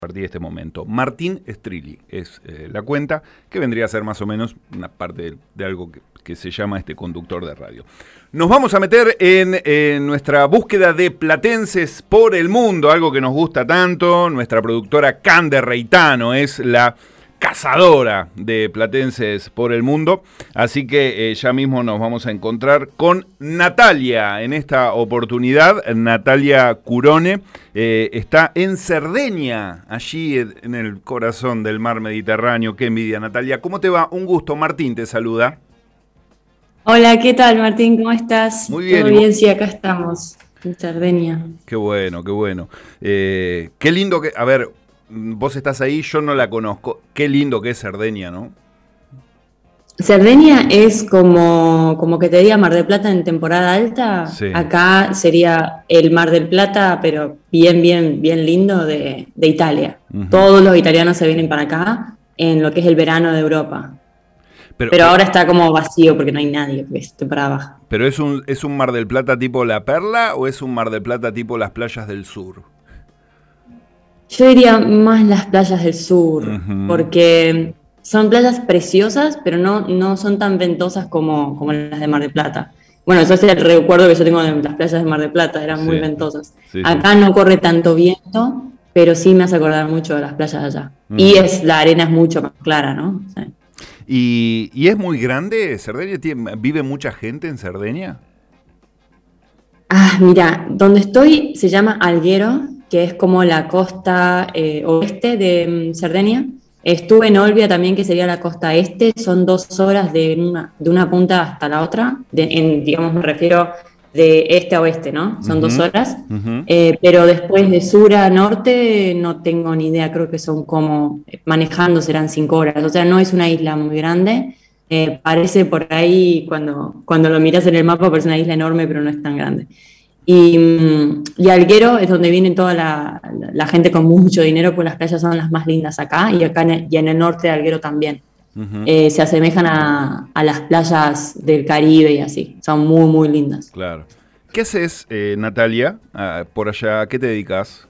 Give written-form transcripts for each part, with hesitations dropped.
A partir de este momento. Martín Strilli es la cuenta, que vendría a ser más o menos una parte de algo que se llama este conductor de radio. Nos vamos a meter en nuestra búsqueda de platenses por el mundo, algo que nos gusta tanto. Nuestra productora Cande Reitano es la cazadora de platenses por el mundo, así que ya mismo nos vamos a encontrar con Natalia en esta oportunidad. Natalia Curone está en Cerdeña, allí en el corazón del mar Mediterráneo. Qué envidia, Natalia. ¿Cómo te va? Un gusto. Martín te saluda. Hola, ¿qué tal, Martín? ¿Cómo estás? Muy bien. ¿Todo bien? Sí, acá estamos, en Cerdeña. Qué bueno, qué bueno. Qué lindo que... A ver, vos estás ahí, yo no la conozco. Qué lindo que es Cerdeña, ¿no? Cerdeña es como que te diga Mar del Plata en temporada alta. Sí. Acá sería el Mar del Plata, pero bien lindo de Italia. Todos los italianos se vienen para acá en lo que es el verano de Europa. Pero ahora está como vacío porque no hay nadie, porque es temporada baja. ¿Pero es un Mar del Plata tipo La Perla o es un Mar del Plata tipo las playas del sur? Yo diría más las playas del sur, porque son playas preciosas, pero no son tan ventosas como las de Mar del Plata. Bueno, eso es el recuerdo que yo tengo de las playas de Mar del Plata, eran muy ventosas. Sí, Acá no corre tanto viento, pero sí me hace acordar mucho de las playas de allá. Y la arena es mucho más clara, ¿no? Sí. ¿Y es muy grande Cerdeña? ¿Vive mucha gente en Cerdeña? Ah, mira, donde estoy se llama Alghero, que es como la costa oeste de Cerdeña. Estuve en Olbia también, que sería la costa este. Son 2 horas de una punta hasta la otra. Digamos, me refiero de este a oeste, ¿no? Son 2 horas. Pero después de sur a norte no tengo ni idea. Creo que son como, manejando serán 5 horas. O sea, no es una isla muy grande. Parece por ahí, cuando lo miras en el mapa, parece una isla enorme, pero no es tan grande. Y Alghero es donde viene toda la gente con mucho dinero, pues las playas son las más lindas acá, y acá en el norte de Alghero también. Se asemejan a las playas del Caribe y así, son muy lindas. Claro. ¿Qué haces, Natalia, por allá? ¿A qué te dedicas?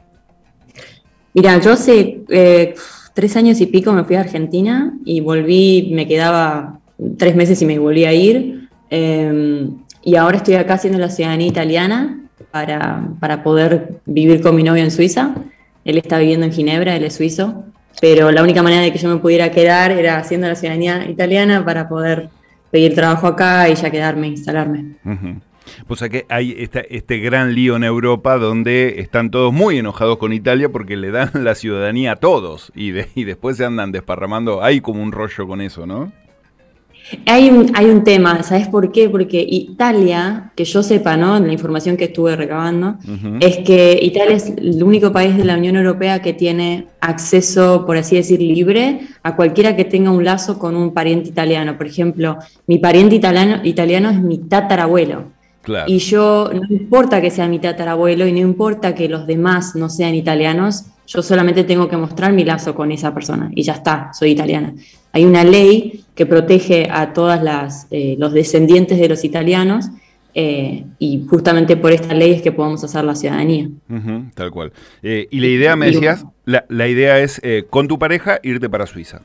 Mira, yo hace 3 años y pico me fui a Argentina y volví, me quedaba 3 meses y me volví a ir. Y ahora estoy acá haciendo la ciudadanía italiana para poder vivir con mi novio en Suiza. Él está viviendo en Ginebra, él es suizo, pero la única manera de que yo me pudiera quedar era haciendo la ciudadanía italiana para poder pedir trabajo acá y ya quedarme, instalarme. Pues aquí hay este gran lío en Europa donde están todos muy enojados con Italia porque le dan la ciudadanía a todos y después se andan desparramando. Hay como un rollo con eso, ¿no? Hay un tema, ¿sabes por qué? Porque Italia, que yo sepa, ¿no? La información que estuve recabando, es que Italia es el único país de la Unión Europea que tiene acceso, por así decir, libre a cualquiera que tenga un lazo con un pariente italiano. Por ejemplo, mi pariente italiano es mi tatarabuelo. Claro. Y yo, no importa que sea mi tatarabuelo y no importa que los demás no sean italianos, yo solamente tengo que mostrar mi lazo con esa persona y ya está, soy italiana. Hay una ley que protege a todas los descendientes de los italianos y justamente por esta ley es que podemos hacer la ciudadanía. Tal cual. Y la idea, me decías, la idea es con tu pareja irte para Suiza.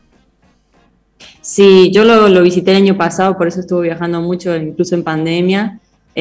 Sí, yo lo visité el año pasado, por eso estuve viajando mucho, incluso en pandemia,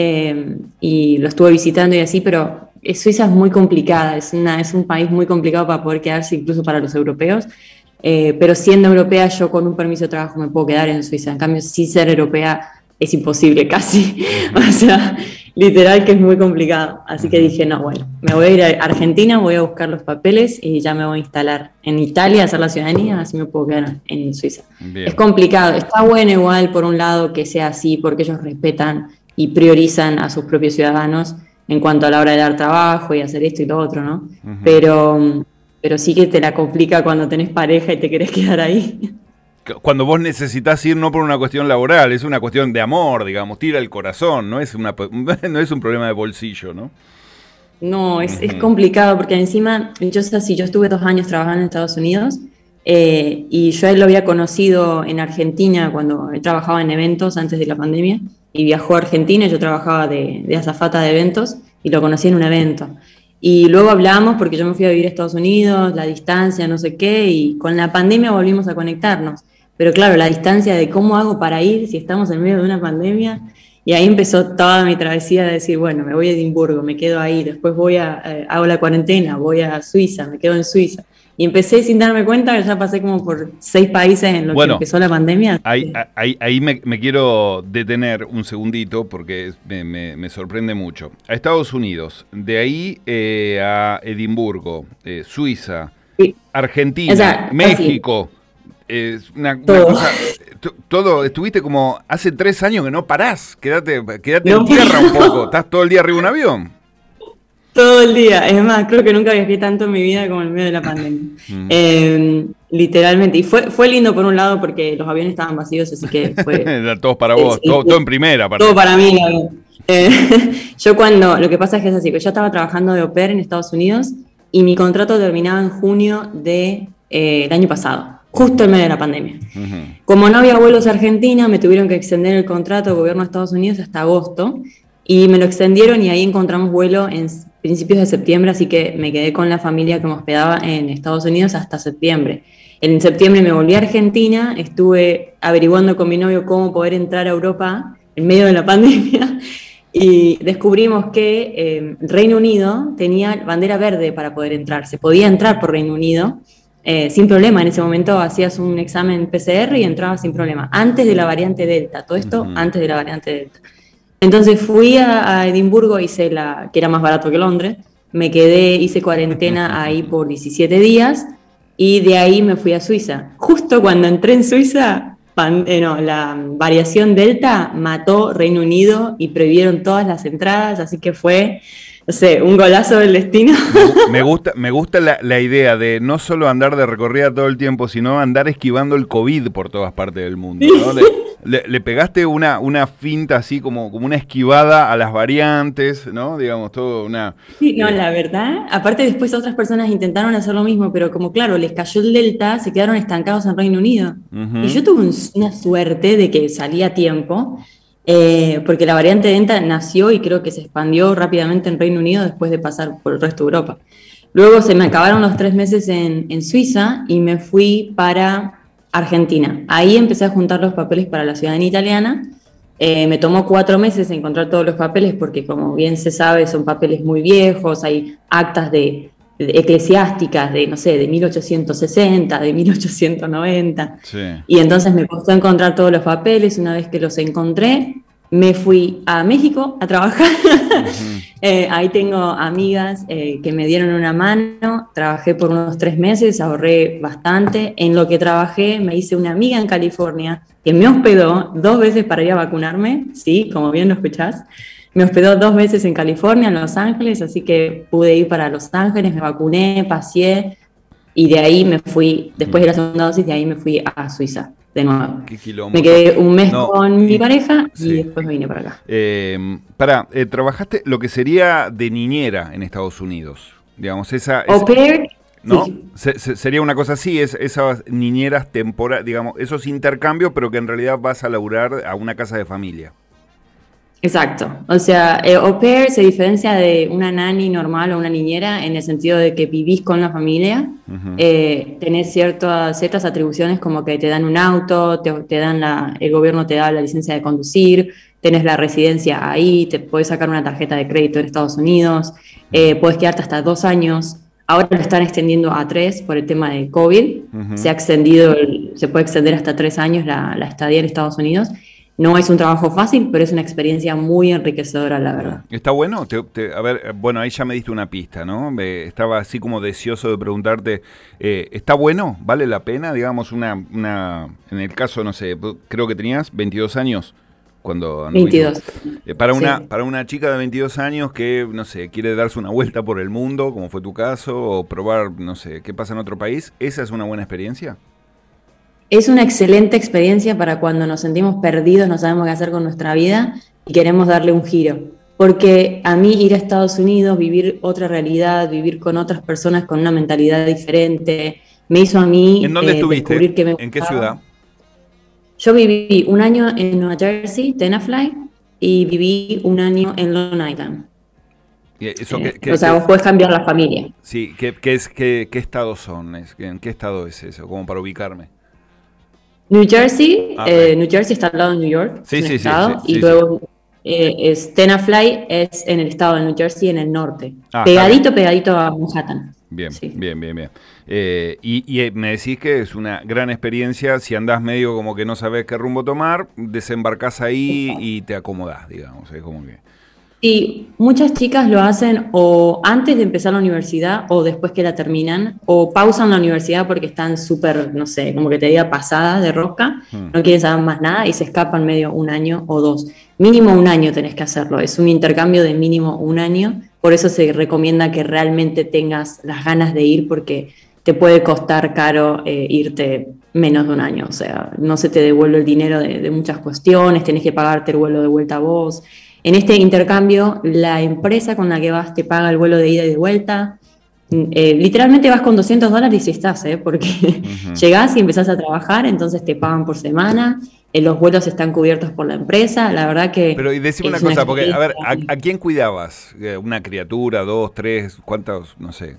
y lo estuve visitando y así, pero Suiza es muy complicada, es un país muy complicado para poder quedarse, incluso para los europeos. Pero siendo europea, yo con un permiso de trabajo me puedo quedar en Suiza. En cambio, sin ser europea es imposible casi. O sea, literal que es muy complicado. Así que dije, no, bueno, me voy a ir a Argentina, voy a buscar los papeles y ya me voy a instalar en Italia, a hacer la ciudadanía, así me puedo quedar en Suiza. Bien. Es complicado. Está bueno igual, por un lado, que sea así, porque ellos respetan y priorizan a sus propios ciudadanos en cuanto a la hora de dar trabajo y hacer esto y lo otro, ¿no? Pero sí que te la complica cuando tenés pareja y te querés quedar ahí. Cuando vos necesitas ir no por una cuestión laboral, es una cuestión de amor, digamos, tira el corazón, no es un problema de bolsillo, ¿no? No, es complicado porque encima, yo estuve 2 años trabajando en Estados Unidos y yo a él lo había conocido en Argentina cuando él trabajaba en eventos antes de la pandemia y viajó a Argentina y yo trabajaba de azafata de eventos y lo conocí en un evento. Y luego hablamos porque yo me fui a vivir a Estados Unidos, la distancia, no sé qué, y con la pandemia volvimos a conectarnos. Pero claro, la distancia de cómo hago para ir si estamos en medio de una pandemia, y ahí empezó toda mi travesía de decir, bueno, me voy a Edimburgo, me quedo ahí, después hago la cuarentena, voy a Suiza, me quedo en Suiza. Y empecé sin darme cuenta que ya pasé como por 6 países en los que empezó la pandemia. Ahí me quiero detener un segundito porque me sorprende mucho. A Estados Unidos, de ahí a Edimburgo, Suiza, sí. Argentina, México. Es una cosa, todo, estuviste como hace 3 años que no parás, quédate en tierra un poco, estás todo el día arriba de un avión. Todo el día, es más, creo que nunca viajé tanto en mi vida como en medio de la pandemia. Literalmente, y fue lindo por un lado porque los aviones estaban vacíos, así que fue... Todos para vos, todo en primera. Todo para mí. Lo que pasa es que es así, que yo estaba trabajando de au pair en Estados Unidos y mi contrato terminaba en junio del año pasado. Justo en medio de la pandemia. Como no había vuelos a Argentina, me tuvieron que extender el contrato del gobierno de Estados Unidos hasta agosto, y me lo extendieron y ahí encontramos vuelo en principios de septiembre, así que me quedé con la familia que me hospedaba en Estados Unidos hasta septiembre. En septiembre me volví a Argentina, estuve averiguando con mi novio cómo poder entrar a Europa en medio de la pandemia, y descubrimos que Reino Unido tenía bandera verde para poder entrar, se podía entrar por Reino Unido, sin problema. En ese momento hacías un examen PCR y entrabas sin problema, antes de la variante Delta, todo esto antes de la variante Delta. Entonces fui a Edimburgo, que era más barato que Londres, me quedé, hice cuarentena ahí por 17 días y de ahí me fui a Suiza. Justo cuando entré en Suiza, la variación Delta mató Reino Unido y prohibieron todas las entradas, así que fue... No sé, un golazo del destino. Me gusta la idea de no solo andar de recorrida todo el tiempo, sino andar esquivando el COVID por todas partes del mundo, ¿no? Le pegaste una finta así como una esquivada a las variantes, ¿no? Digamos, todo una... Sí, no, la verdad. Aparte después otras personas intentaron hacer lo mismo, pero como claro, les cayó el Delta, se quedaron estancados en Reino Unido. Y yo tuve una suerte de que salí a tiempo, porque la variante Delta nació y creo que se expandió rápidamente en Reino Unido después de pasar por el resto de Europa. Luego se me acabaron los 3 meses en Suiza y me fui para Argentina. Ahí empecé a juntar los papeles para la ciudadanía italiana. Me tomó 4 meses encontrar todos los papeles porque, como bien se sabe, son papeles muy viejos, hay actas eclesiásticas de, no sé, de 1860, de 1890. Sí. Y entonces me costó encontrar todos los papeles. Una vez que los encontré, me fui a México a trabajar. Ahí tengo amigas que me dieron una mano. Trabajé por unos 3 meses, ahorré bastante. En lo que trabajé me hice una amiga en California que me hospedó 2 veces para ir a vacunarme. Sí, como bien lo escuchás. Me hospedó 2 veces en California, en Los Ángeles, así que pude ir para Los Ángeles, me vacuné, paseé, y de ahí me fui, después de la segunda dosis, de ahí me fui a Suiza, de nuevo. Qué quilombo. Me quedé un mes con mi pareja y después me vine para acá. Trabajaste lo que sería de niñera en Estados Unidos, digamos, Au pair, ¿no? sí. Sería una cosa así, esas niñeras temporales, digamos, esos intercambios, pero que en realidad vas a laburar a una casa de familia. Exacto, o sea, au pair se diferencia de una nanny normal o una niñera en el sentido de que vivís con la familia, tenés ciertas atribuciones como que te dan un auto, el gobierno te da la licencia de conducir, tenés la residencia ahí, te podés sacar una tarjeta de crédito en Estados Unidos, podés quedarte hasta 2 años, ahora lo están extendiendo a 3 por el tema de COVID, se puede extender hasta 3 años la estadía en Estados Unidos. No es un trabajo fácil, pero es una experiencia muy enriquecedora, la verdad. ¿Está bueno? A ver, bueno, ahí ya me diste una pista, ¿no? Estaba así como deseoso de preguntarte, ¿está bueno? ¿Vale la pena? Digamos, en el caso, no sé, creo que tenías 22 años cuando... 22. Para una chica de 22 años que, no sé, quiere darse una vuelta por el mundo, como fue tu caso, o probar, no sé, qué pasa en otro país, ¿esa es una buena experiencia? Es una excelente experiencia para cuando nos sentimos perdidos, no sabemos qué hacer con nuestra vida y queremos darle un giro. Porque a mí ir a Estados Unidos, vivir otra realidad, vivir con otras personas con una mentalidad diferente, me hizo a mí ¿En dónde estuviste? descubrir que me gustaba. ¿En qué ciudad? Yo viví 1 año en Nueva Jersey, Tenafly, y viví 1 año en Long Island. Eso O sea, vos podés cambiar la familia. sí, ¿qué estados son? ¿En qué estado es eso? Como para ubicarme. New Jersey, Ah, ok. New Jersey está al lado de New York, es Sí, un sí, sí, sí, estado, y sí, sí. luego Tenafly es en el estado de New Jersey, en el norte, Ah, está bien. pegadito a Manhattan. Bien, Sí. bien, bien, bien. Me decís que es una gran experiencia. Si andás medio como que no sabés qué rumbo tomar, desembarcás ahí y te acomodás, digamos. Es como que... Sí, muchas chicas lo hacen o antes de empezar la universidad o después que la terminan, o pausan la universidad porque están súper, no sé, como que te diga pasada de rosca, Hmm. no quieren saber más nada y se escapan medio un año o dos. Mínimo un año tenés que hacerlo, es un intercambio de mínimo un año, por eso se recomienda que realmente tengas las ganas de ir porque te puede costar caro irte menos de un año, o sea, no se te devuelve el dinero de muchas cuestiones, tenés que pagarte el vuelo de vuelta a vos. En este intercambio, la empresa con la que vas te paga el vuelo de ida y de vuelta. Literalmente vas con $200 y estás, porque Ujú. llegás y empezás a trabajar, entonces te pagan por semana, los vuelos están cubiertos por la empresa, la verdad Pero que y decime una es una cosa, porque, a experiencia. ver, ¿a quién cuidabas? ¿Una criatura, dos, tres, cuántos? No sé.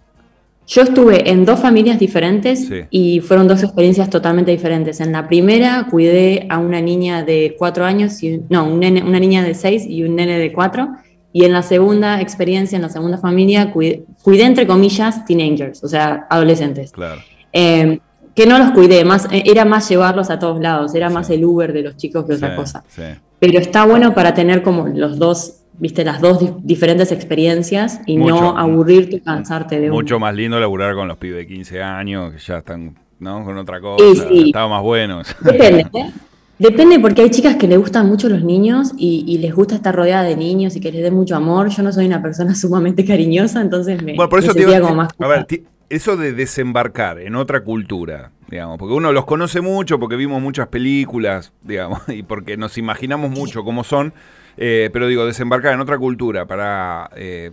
Yo estuve en dos familias diferentes Sí. y fueron dos experiencias totalmente diferentes. En la primera cuidé a una niña de 4 años, no, una niña de 6 y un nene de 4. Y en la segunda experiencia, en la segunda familia, cuidé entre comillas teenagers, o sea, adolescentes. Claro. Eh, que no los cuidé, era más llevarlos a todos lados, era Sí, más el Uber de los chicos que sí, otra cosa. sí. Pero está bueno para tener como los dos, viste, las dos diferentes experiencias y Mucho, no aburrirte y cansarte de una. mucho más lindo laburar con los pibes de 15 años, que ya están, ¿no? Con otra Y cosa. sí, Estaba más bueno. depende, ¿eh? Depende porque hay chicas que les gustan mucho los niños y les gusta estar rodeada de niños y que les den mucho amor. Yo no soy una persona sumamente cariñosa, entonces Bueno, por me eso sentía como más a ver, cómoda. eso de desembarcar en otra cultura, digamos, porque uno los conoce mucho, porque vimos muchas películas, digamos, y porque nos imaginamos mucho cómo son, pero digo, desembarcar en otra cultura para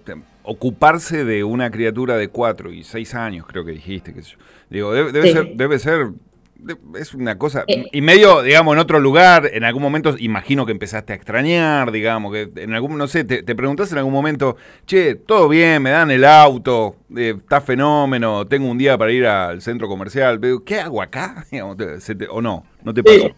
ocuparse de una criatura de 4 y 6 años, creo que dijiste, que digo, Sí. es una cosa, Eh, y medio, digamos, en otro lugar, en algún momento imagino que empezaste a extrañar, digamos, que en algún, no sé, te preguntás en algún momento, che, todo bien, me dan el auto, está fenómeno, tengo un día para ir al centro comercial, pero ¿qué hago acá? Digamos, o no te pasó.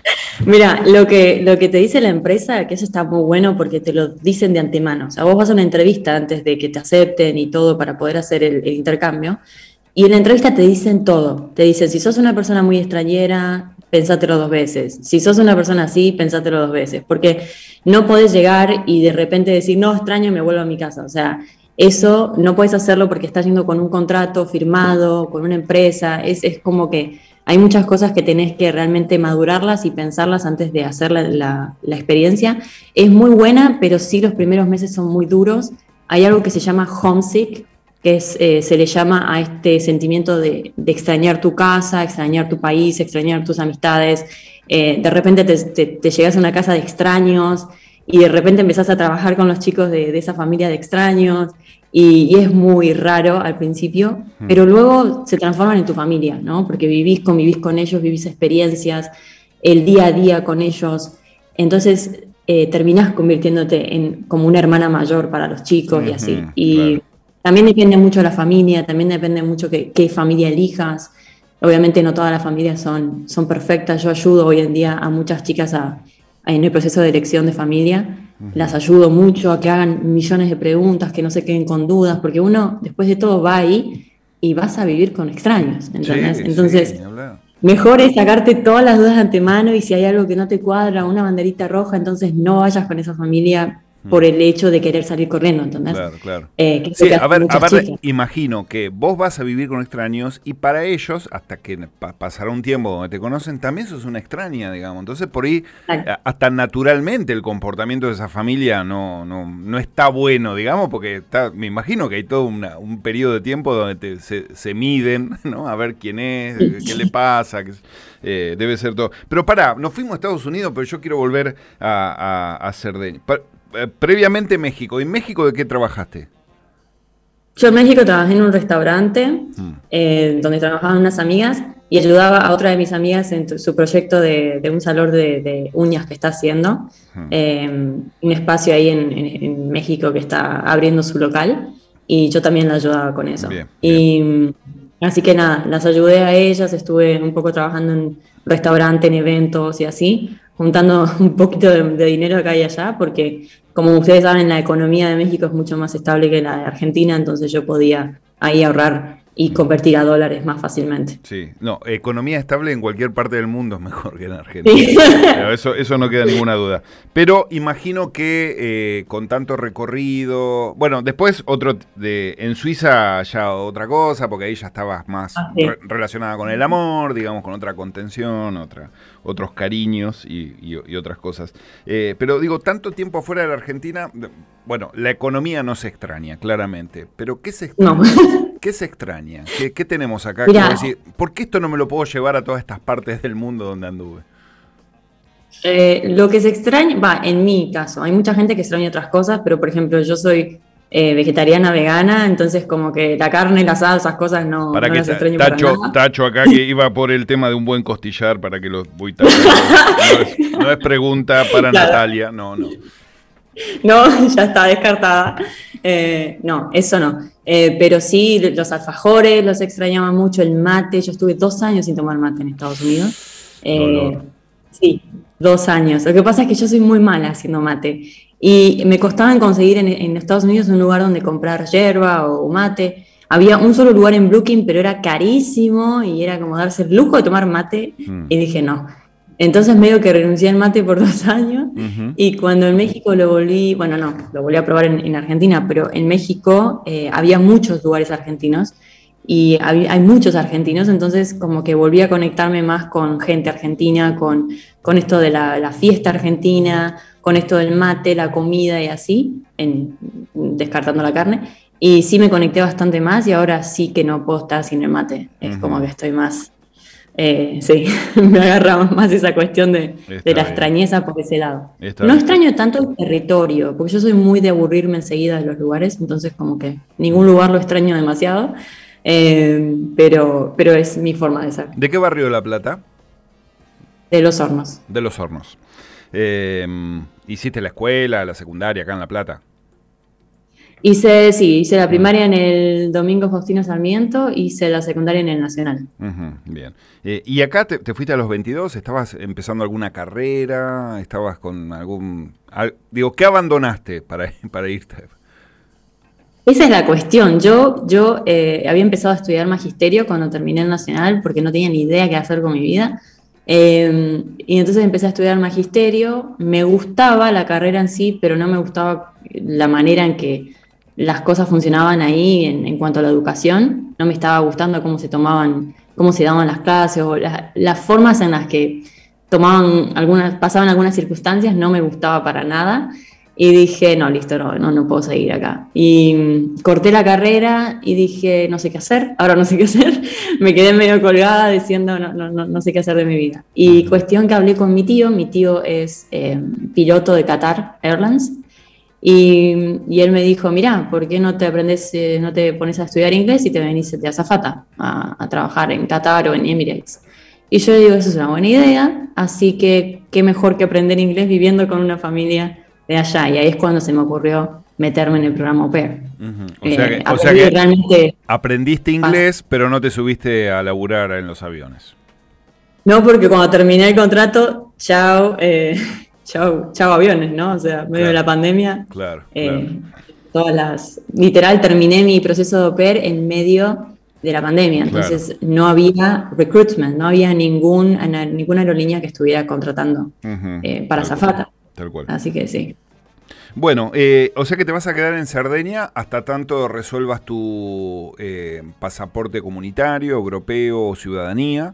Mira, lo que te dice la empresa, que eso está muy bueno porque te lo dicen de antemano. O sea, vos vas a una entrevista antes de que te acepten y todo para poder hacer el intercambio. Y en la entrevista te dicen todo. Te dicen, si sos una persona muy extrañera, pensátelo dos veces. Si sos una persona así, pensátelo dos veces. Porque no podés llegar y de repente decir, no, extraño, me vuelvo a mi casa. O sea, eso no puedes hacerlo porque estás yendo con un contrato firmado, con una empresa. Es como que hay muchas cosas que tenés que realmente madurarlas y pensarlas antes de hacer la experiencia. Es muy buena, pero sí los primeros meses son muy duros. Hay algo que se llama homesick, que se le llama a este sentimiento de extrañar tu casa, extrañar tu país, extrañar tus amistades. De repente te llegas a una casa de extraños y de repente empezás a trabajar con los chicos de esa familia de extraños y es muy raro al principio, pero luego se transforman en tu familia, ¿no? Porque convivís con ellos, vivís experiencias, el día a día con ellos. Entonces terminás convirtiéndote en como una hermana mayor para los chicos y así. Ujú, claro. Y también depende mucho de la familia, también depende mucho qué familia elijas. Obviamente no todas las familias son perfectas. Yo ayudo hoy en día a muchas chicas en el proceso de elección de familia. Las ayudo mucho a que hagan millones de preguntas, que no se queden con dudas, porque uno después de todo va ahí y vas a vivir con extraños, ¿entendés? Sí, sí, Entonces, ni hablar. mejor es sacarte todas las dudas de antemano y si hay algo que no te cuadra, una banderita roja, entonces no vayas con esa familia por el hecho de querer salir corriendo, ¿entendés? Claro, claro. Que es lo Sí, que hacen a muchas ver, chicas. imagino que vos vas a vivir con extraños y para ellos, hasta que pasará un tiempo donde te conocen, también sos una extraña, digamos. Entonces, por ahí, hasta naturalmente el comportamiento de esa familia no está bueno, digamos, porque me imagino que hay todo un periodo de tiempo donde se miden, ¿no? A ver quién es, qué le pasa, debe ser todo. Pero pará, nos fuimos a Estados Unidos, pero yo quiero volver a Cerdeña. Previamente México. ¿En México de qué trabajaste? Yo en México trabajé en un restaurante Mm. donde trabajaban unas amigas y ayudaba a otra de mis amigas en su proyecto de un salón de uñas que está haciendo, un espacio ahí en México que está abriendo su local, y yo también la ayudaba con eso. Bien, Y bien. así que nada, las ayudé a ellas, estuve un poco trabajando en restaurante, en eventos y así, juntando un poquito de dinero acá y allá, porque como ustedes saben, la economía de México es mucho más estable que la de Argentina, entonces yo podía ahí ahorrar y convertir a dólares más fácilmente. Sí, no, economía estable en cualquier parte del mundo es mejor que en Argentina. Sí. Pero eso no queda ninguna duda. Pero imagino que con tanto recorrido, bueno, después en Suiza ya otra cosa, porque ahí ya estabas más Ah, sí. relacionada con el amor, digamos, con otra contención, otros cariños y otras cosas. Pero digo, tanto tiempo afuera de la Argentina, bueno, la economía no se extraña, claramente, pero ¿qué se No. extraña? ¿Qué se extraña? ¿Qué tenemos acá? Mira, Quiero decir, ¿por qué esto no me lo puedo llevar a todas estas partes del mundo donde anduve? lo que se extraña, va, en mi caso, hay mucha gente que extraña otras cosas, pero por ejemplo, yo soy vegetariana, vegana, entonces como que la carne, el asado, esas cosas no, Para no que las extraño para nada. tacho acá que iba por el tema de un buen costillar para que los voy tachando. No es pregunta para Claro. Natalia, no. No, ya está descartada. No, eso no. Pero sí, los alfajores los extrañaba mucho, el mate. Yo estuve 2 años sin tomar mate en Estados Unidos. Dolor. Sí, 2 años. Lo que pasa es que yo soy muy mala haciendo mate y me costaba conseguir en Estados Unidos un lugar donde comprar yerba o mate. Había un solo lugar en Brooklyn, pero era carísimo y era como darse el lujo de tomar mate. Y dije, no. Entonces medio que renuncié al mate por 2 años. Ujú. Y cuando en México lo volví, bueno, no, lo volví a probar en Argentina, pero en México había muchos lugares argentinos y hay muchos argentinos, entonces como que volví a conectarme más con gente argentina, con esto de la fiesta argentina, con esto del mate, la comida y así, descartando la carne. Y sí me conecté bastante más y ahora sí que no puedo estar sin el mate. Es como que estoy más, sí, me agarra más esa cuestión de Está la bien. extrañeza por ese lado. Está No bien. extraño tanto el territorio, porque yo soy muy de aburrirme enseguida de los lugares, entonces como que ningún lugar lo extraño demasiado, pero es mi forma de ser, ¿De qué barrio de La Plata? de Los Hornos. De Los Hornos. ¿Hiciste la escuela, la secundaria acá en La Plata? Hice la primaria en el Domingo Faustino Sarmiento, hice la secundaria en el Nacional. Ujú, bien. ¿Y acá te fuiste a los 22? ¿Estabas empezando alguna carrera? ¿Estabas con digo, ¿qué abandonaste para irte? Esa es la cuestión. Yo había empezado a estudiar magisterio cuando terminé el Nacional porque no tenía ni idea qué hacer con mi vida. Y entonces empecé a estudiar magisterio. Me gustaba la carrera en sí, pero no me gustaba la manera en que las cosas funcionaban ahí en cuanto a la educación. No me estaba gustando cómo se daban las clases o las formas en las que pasaban algunas circunstancias, no me gustaba para nada. Y dije, no, listo, no puedo seguir acá. Y corté la carrera y dije, no sé qué hacer, ahora no sé qué hacer. Me quedé medio colgada diciendo, no sé qué hacer de mi vida. Y cuestión que hablé con mi tío es piloto de Qatar Airlines. Y él me dijo, mirá, ¿por qué no te pones a estudiar inglés y te venís de azafata a trabajar en Qatar o en Emirates? Y yo digo, eso es una buena idea, así que qué mejor que aprender inglés viviendo con una familia de allá. Y ahí es cuando se me ocurrió meterme en el programa Au Pair. O sea que Realmente, aprendiste inglés, pero no te subiste a laburar en los aviones. no, porque cuando terminé el contrato, chao, chao aviones, ¿no? O sea, medio de la pandemia. Claro. Literal, terminé mi proceso de au pair en medio de la pandemia, entonces no había recruitment, no había ninguna aerolínea que estuviera contratando para azafata. Tal cual. Así que sí. Bueno, o sea que te vas a quedar en Cerdeña hasta tanto resuelvas tu pasaporte comunitario, europeo o ciudadanía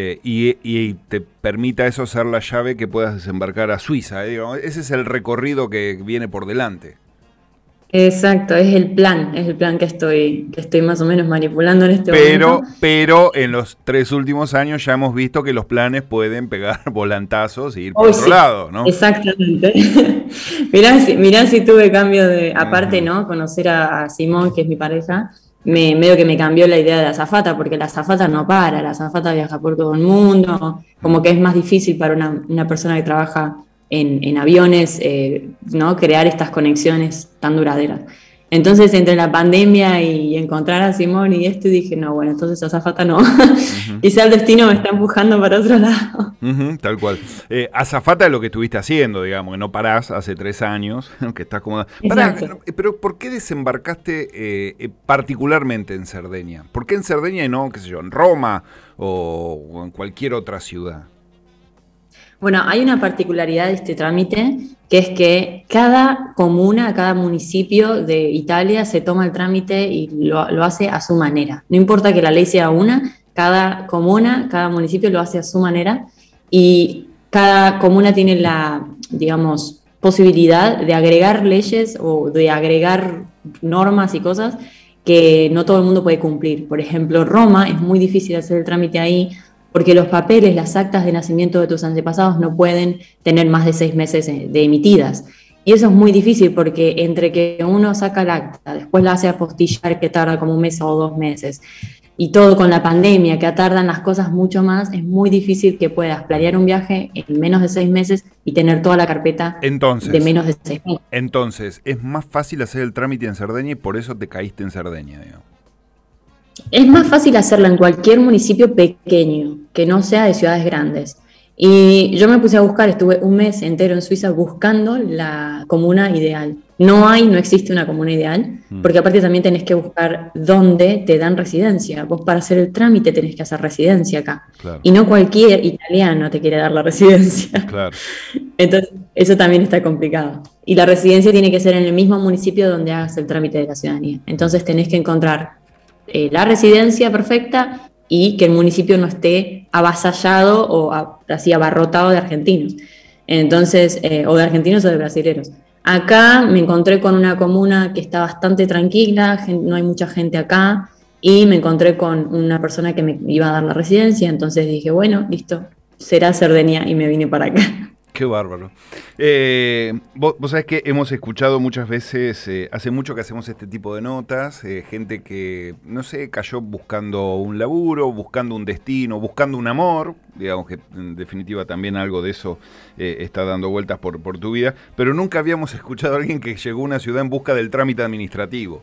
y te permita eso ser la llave que puedas desembarcar a Suiza. Ese es el recorrido que viene por delante. Exacto, es el plan que estoy más o menos manipulando en este momento. Pero en los 3 últimos años ya hemos visto que los planes pueden pegar volantazos y ir por otro lado, ¿no? Exactamente. Mirá si tuve cambio de, aparte, ¿no? Conocer a Simón, que es mi pareja, medio que me cambió la idea de la azafata, porque la azafata no para, la azafata viaja por todo el mundo, como que es más difícil para una persona que trabaja en aviones, ¿no? Crear estas conexiones tan duraderas. Entonces, entre la pandemia y encontrar a Simón y esto, dije, no, bueno, entonces azafata no. Quizá el destino me está empujando para otro lado. Tal cual. Azafata es lo que estuviste haciendo, digamos, que no parás hace 3 años, que estás cómoda. Pará, pero ¿por qué desembarcaste particularmente en Cerdeña? ¿Por qué en Cerdeña y no, qué sé yo, en Roma o en cualquier otra ciudad? Bueno, hay una particularidad de este trámite, que es que cada comuna, cada municipio de Italia se toma el trámite y lo hace a su manera. No importa que la ley sea una, cada comuna, cada municipio lo hace a su manera y cada comuna tiene la, digamos, posibilidad de agregar leyes o de agregar normas y cosas que no todo el mundo puede cumplir. Por ejemplo, Roma es muy difícil hacer el trámite ahí porque los papeles, las actas de nacimiento de tus antepasados no pueden tener más de 6 meses de emitidas. Y eso es muy difícil porque entre que uno saca el acta, después la hace apostillar que tarda como 1 mes o 2 meses, y todo con la pandemia que tardan las cosas mucho más, es muy difícil que puedas planear un viaje en menos de 6 meses y tener toda la carpeta de menos de 6 meses. Entonces, es más fácil hacer el trámite en Cerdeña y por eso te caíste en Cerdeña, digamos. Es más fácil hacerlo en cualquier municipio pequeño, que no sea de ciudades grandes. Y yo me puse a buscar, estuve 1 mes entero en Suiza buscando la comuna ideal. No existe una comuna ideal, porque aparte también tenés que buscar dónde te dan residencia. Vos para hacer el trámite tenés que hacer residencia acá. Claro. Y no cualquier italiano te quiere dar la residencia. Claro. Entonces, eso también está complicado. Y la residencia tiene que ser en el mismo municipio donde hagas el trámite de la ciudadanía. Entonces tenés que encontrar la residencia perfecta y que el municipio no esté avasallado o así abarrotado de argentinos. Entonces, o de argentinos o de brasileros. Acá me encontré con una comuna que está bastante tranquila, no hay mucha gente acá, y me encontré con una persona que me iba a dar la residencia, entonces dije, bueno, listo, será Cerdeña, y me vine para acá. Qué bárbaro. Vos sabés que hemos escuchado muchas veces, hace mucho que hacemos este tipo de notas, gente que, no sé, cayó buscando un laburo, buscando un destino, buscando un amor, digamos que en definitiva también algo de eso está dando vueltas por tu vida, pero nunca habíamos escuchado a alguien que llegó a una ciudad en busca del trámite administrativo.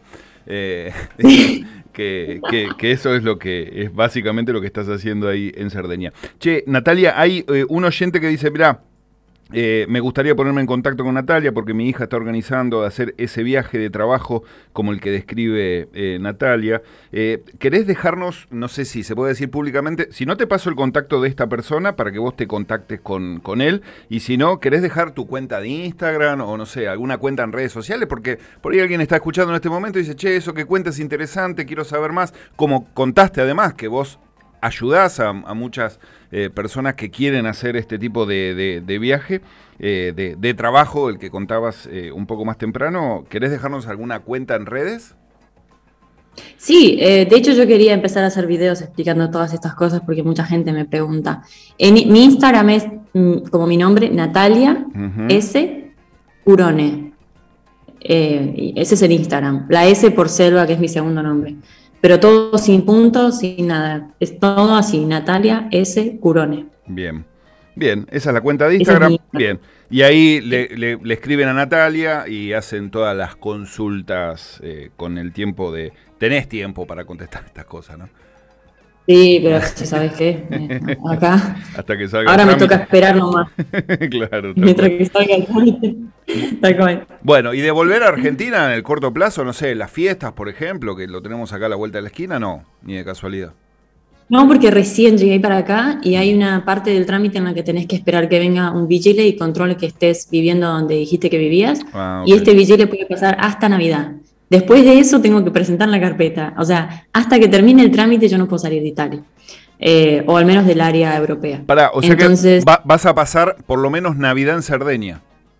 Que eso es lo que es básicamente lo que estás haciendo ahí en Cerdeña. Che, Natalia, hay un oyente que dice, mirá, me gustaría ponerme en contacto con Natalia porque mi hija está organizando hacer ese viaje de trabajo como el que describe Natalia. ¿Querés dejarnos, no sé si se puede decir públicamente, si no te paso el contacto de esta persona para que vos te contactes con él, y si no, querés dejar tu cuenta de Instagram o no sé, alguna cuenta en redes sociales? Porque por ahí alguien está escuchando en este momento y dice, che, eso que cuentas es interesante, quiero saber más. Como contaste además que vos ayudás a muchas personas que quieren hacer este tipo de viaje, de trabajo, el que contabas un poco más temprano. ¿Querés dejarnos alguna cuenta en redes? Sí, de hecho yo quería empezar a hacer videos explicando todas estas cosas porque mucha gente me pregunta. Mi Instagram es como mi nombre, Natalia S. Curone. Ese es el Instagram. La S por Selva, que es mi segundo nombre. Pero todo sin puntos, sin nada. Es todo así, Natalia S. Curone. Bien, bien, esa es la cuenta de Instagram. Bien, y ahí le escriben a Natalia y hacen todas las consultas con el tiempo de... Tenés tiempo para contestar estas cosas, ¿no? Sí, pero ¿sabes qué? Acá. Hasta que salga. Ahora me toca esperar nomás. Claro. Mientras que salga el trámite. Bueno, y de volver a Argentina en el corto plazo, no sé, las fiestas, por ejemplo, que lo tenemos acá a la vuelta de la esquina, no, ni de casualidad. No, porque recién llegué para acá y hay una parte del trámite en la que tenés que esperar que venga un vigile y controle que estés viviendo donde dijiste que vivías. Okay. Y este vigile puede pasar hasta Navidad. Después de eso tengo que presentar la carpeta. O sea, hasta que termine el trámite yo no puedo salir de Italia. O al menos del área europea. O sea, entonces, que vas a pasar por lo menos Navidad en Cerdeña.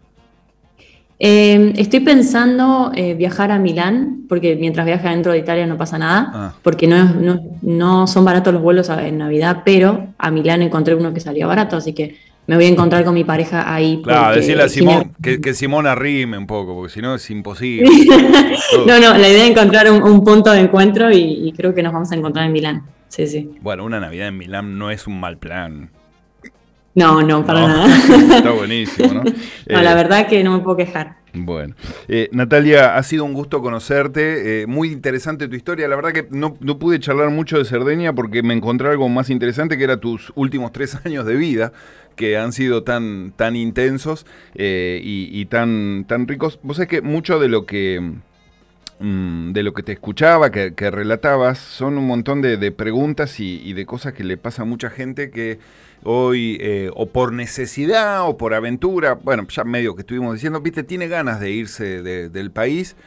Estoy pensando viajar a Milán, porque mientras viaje dentro de Italia no pasa nada, porque no son baratos los vuelos en Navidad, pero a Milán encontré uno que salía barato, así que me voy a encontrar con mi pareja ahí. Claro, Porque decirle a Simón que Simón arrime un poco, porque si no es imposible. No, la idea es encontrar un punto de encuentro y creo que nos vamos a encontrar en Milán. Sí, sí. Bueno, una Navidad en Milán no es un mal plan. No, para nada. Está buenísimo, ¿no? No, la verdad que no me puedo quejar. Bueno, Natalia, ha sido un gusto conocerte, muy interesante tu historia. La verdad que no pude charlar mucho de Cerdeña porque me encontré algo más interesante, que era tus últimos 3 años de vida, que han sido tan intensos y tan ricos. Vos sabés que mucho de lo que te escuchaba, que relatabas, son un montón de preguntas y de cosas que le pasa a mucha gente que hoy, o por necesidad o por aventura, bueno, ya medio que estuvimos diciendo, viste, tiene ganas de irse del país,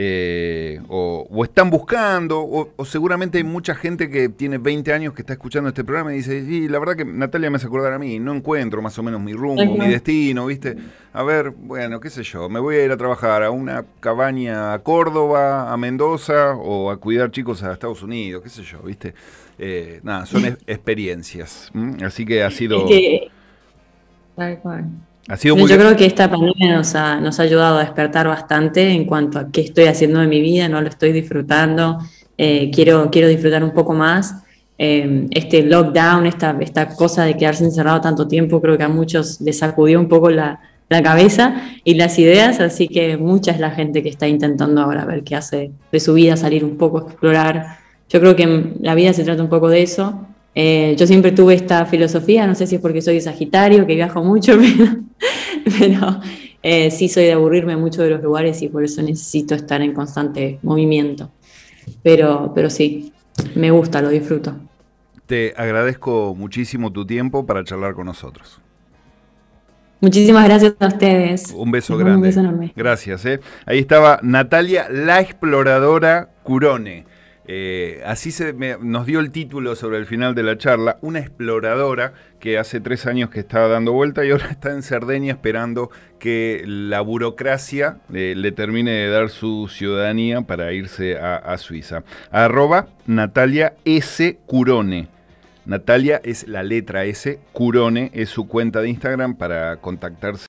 o están buscando, o seguramente hay mucha gente que tiene 20 años que está escuchando este programa y dice, sí, la verdad que Natalia me hace acordar a mí, no encuentro más o menos mi rumbo, mi destino, viste, a ver, bueno, qué sé yo, me voy a ir a trabajar a una cabaña a Córdoba, a Mendoza, o a cuidar chicos a Estados Unidos, qué sé yo, viste, nada, son experiencias, así que ha sido... Tal cual. Ha sido muy... Yo creo que esta pandemia nos ha ayudado a despertar bastante en cuanto a qué estoy haciendo de mi vida, no lo estoy disfrutando, quiero disfrutar un poco más. Este lockdown, esta cosa de quedarse encerrado tanto tiempo, creo que a muchos les sacudió un poco la cabeza y las ideas, así que mucha es la gente que está intentando ahora ver qué hace de su vida, salir un poco, explorar. Yo creo que la vida se trata un poco de eso. Yo siempre tuve esta filosofía, no sé si es porque soy de Sagitario, que viajo mucho, pero sí soy de aburrirme mucho de los lugares y por eso necesito estar en constante movimiento. Pero sí, me gusta, lo disfruto. Te agradezco muchísimo tu tiempo para charlar con nosotros. Muchísimas gracias a ustedes. Un beso grande. Un beso enorme. Gracias. Ahí estaba Natalia, la exploradora Curone. Así nos dio el título sobre el final de la charla, una exploradora que hace 3 años que estaba dando vuelta y ahora está en Cerdeña esperando que la burocracia le termine de dar su ciudadanía para irse a Suiza. @Natalia S. Curone. Natalia es la letra S, Curone es su cuenta de Instagram para contactarse.